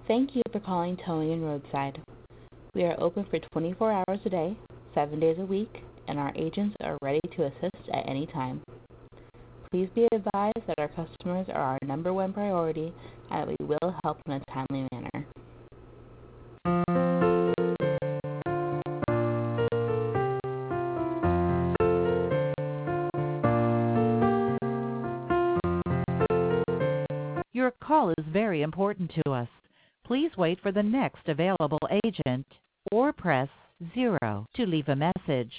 Thank you for calling Towing and Roadside. We are open for 24 hours a day, 7 days a week, and our agents are ready to assist at any time. Please be advised that our customers are our number one priority and that we will help in a timely manner. Your call is very important to us. Please wait for the next available agent or press 0 to leave a message.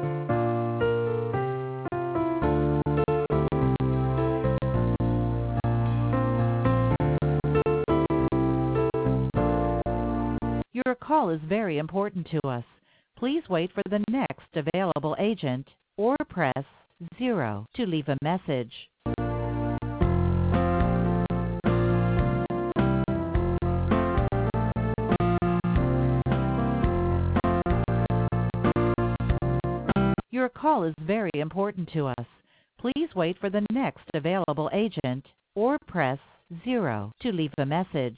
Your call is very important to us. Please wait for the next available agent or press 0 to leave a message. Your call is very important to us. Please wait for the next available agent or press 0 to leave a message.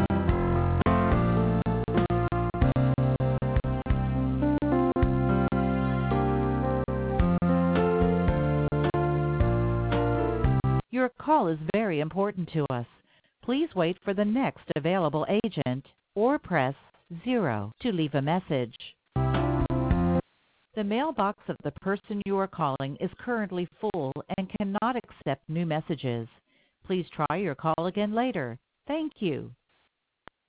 Your call is very important to us. Please wait for the next available agent or press 0 to leave a message. The mailbox of the person you are calling is currently full and cannot accept new messages. Please try your call again later. Thank you.